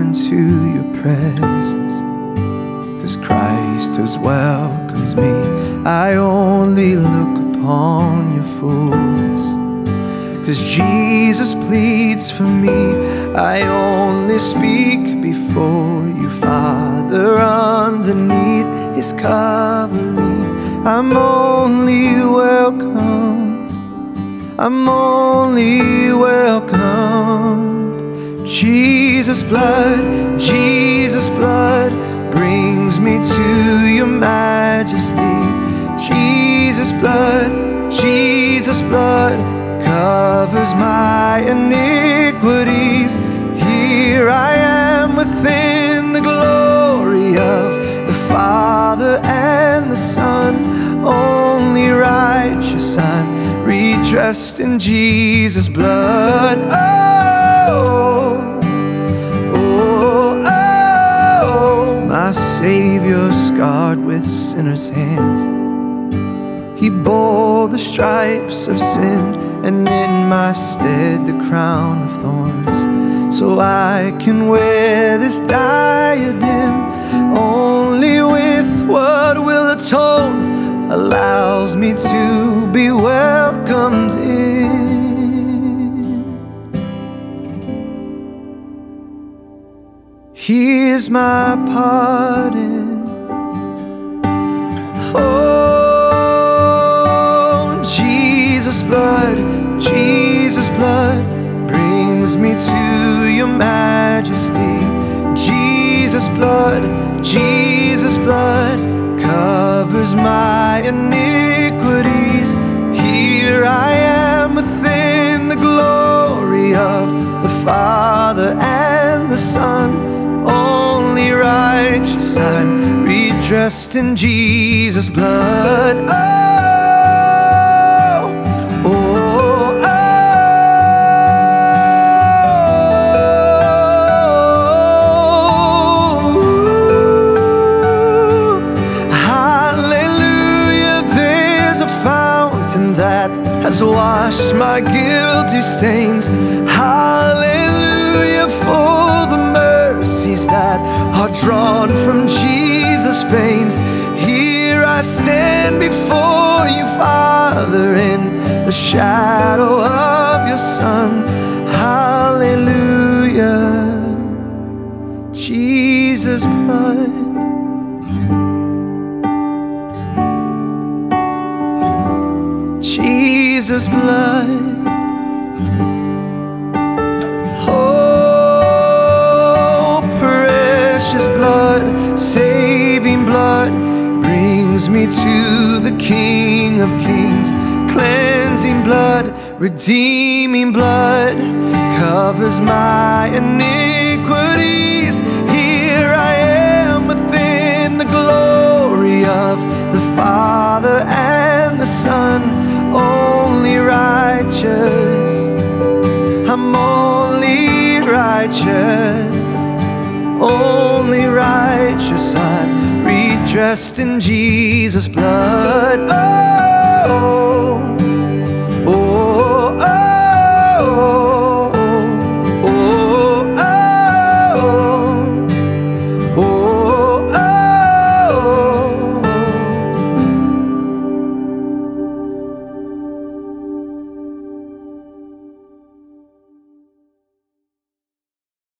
into your presence, 'cause Christ has welcomed me. I only look upon your fullness, 'cause Jesus pleads for me. I only speak before you, Father, underneath his covering. I'm only welcomed, I'm only welcomed. Jesus' blood brings me to your majesty. Jesus' blood covers my iniquities. Here I am within the glory of the Father and the Son, only righteous. I'm redressed in Jesus' blood. My Savior scarred with sinners' hands, he bore the stripes of sin, and in my stead the crown of thorns, so I can wear this diadem. Only with what will atone allows me to be welcomed in. Here's my pardon. Oh, Jesus' blood brings me to your majesty. Jesus' blood covers my iniquities. Here I am within the glory of the Father and the Son, only righteous. I'm redressed in Jesus' blood. Hallelujah, there's a fountain that has washed my guilty stains. Hallelujah for the mercies that are drawn from Jesus' veins. Here I stand before you, Father, in the shadow of your Son. Hallelujah, Jesus' blood. Jesus' blood. Blood, saving blood, brings me to the King of Kings. Cleansing blood, redeeming blood, covers my iniquities. Here I am within the glory of the Father and the Son, only righteous. I'm only righteous, only righteous. I'm redressed in Jesus' blood.